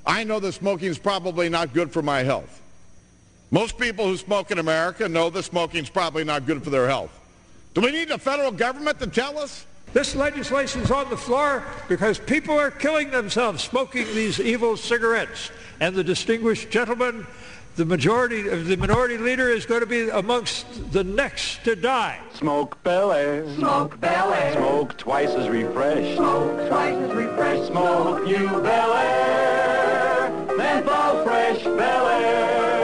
I know that smoking is probably not good for my health. Most people who smoke in America know that smoking is probably not good for their health. Do we need the federal government to tell us? This legislation is on the floor because people are killing themselves smoking these evil cigarettes. And the distinguished gentleman, the minority leader, is going to be amongst the next to die. Smoke belly. Smoke belly. Smoke twice as refreshed. Smoke twice as refreshed. Smoke New Bel Air. Menthol Fresh Bel Air.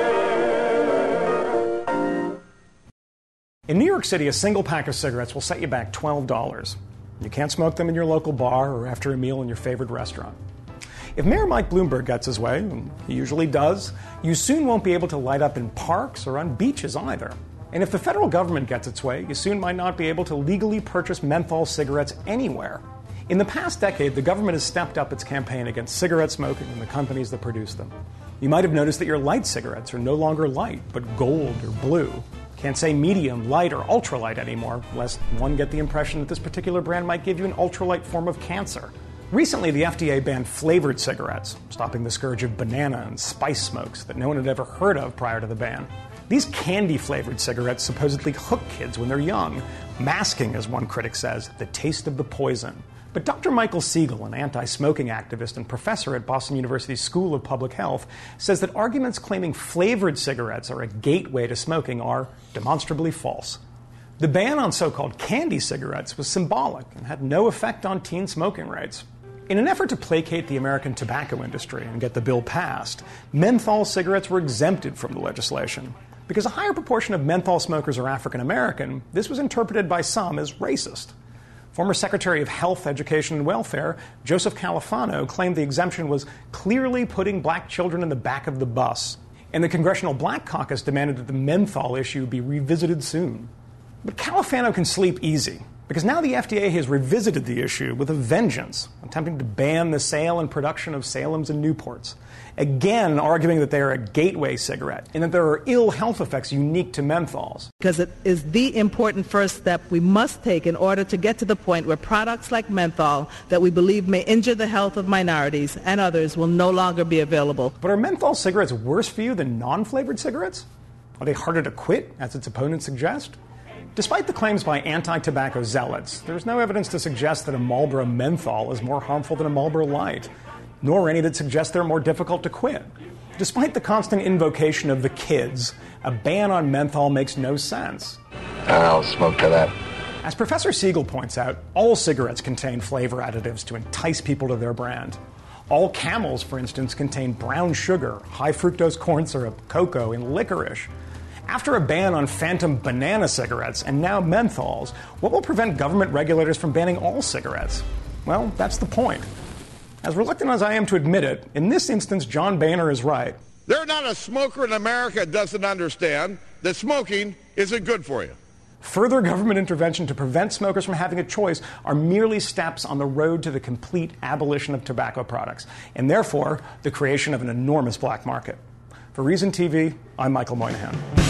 In New York City, a single pack of cigarettes will set you back $12. You can't smoke them in your local bar or after a meal in your favorite restaurant. If Mayor Mike Bloomberg gets his way, and he usually does, you soon won't be able to light up in parks or on beaches either. And if the federal government gets its way, you soon might not be able to legally purchase menthol cigarettes anywhere. In the past decade, the government has stepped up its campaign against cigarette smoking and the companies that produce them. You might have noticed that your light cigarettes are no longer light, but gold or blue. Can't say medium, light, or ultralight anymore, lest one get the impression that this particular brand might give you an ultralight form of cancer. Recently, the FDA banned flavored cigarettes, stopping the scourge of banana and spice smokes that no one had ever heard of prior to the ban. These candy-flavored cigarettes supposedly hook kids when they're young, masking, as one critic says, the taste of the poison. But Dr. Michael Siegel, an anti-smoking activist and professor at Boston University's School of Public Health, says that arguments claiming flavored cigarettes are a gateway to smoking are demonstrably false. The ban on so-called candy cigarettes was symbolic and had no effect on teen smoking rates. In an effort to placate the American tobacco industry and get the bill passed, menthol cigarettes were exempted from the legislation. Because a higher proportion of menthol smokers are African American, this was interpreted by some as racist. Former Secretary of Health, Education, and Welfare, Joseph Califano, claimed the exemption was clearly putting black children in the back of the bus. And the Congressional Black Caucus demanded that the menthol issue be revisited soon. But Califano can sleep easy, because now the FDA has revisited the issue with a vengeance, attempting to ban the sale and production of Salems and Newports, again arguing that they are a gateway cigarette and that there are ill health effects unique to menthols. Because it is the important first step we must take in order to get to the point where products like menthol that we believe may injure the health of minorities and others will no longer be available. But are menthol cigarettes worse for you than non-flavored cigarettes? Are they harder to quit, as its opponents suggest? Despite the claims by anti-tobacco zealots, there's no evidence to suggest that a Marlboro menthol is more harmful than a Marlboro Light, nor any that suggest they're more difficult to quit. Despite the constant invocation of the kids, a ban on menthol makes no sense. I'll smoke to that. As Professor Siegel points out, all cigarettes contain flavor additives to entice people to their brand. All Camels, for instance, contain brown sugar, high fructose corn syrup, cocoa, and licorice. After a ban on phantom banana cigarettes and now menthols, what will prevent government regulators from banning all cigarettes? Well, that's the point. As reluctant as I am to admit it, in this instance, John Boehner is right. There's not a smoker in America that doesn't understand that smoking isn't good for you. Further government intervention to prevent smokers from having a choice are merely steps on the road to the complete abolition of tobacco products, and therefore the creation of an enormous black market. For Reason TV, I'm Michael Moynihan.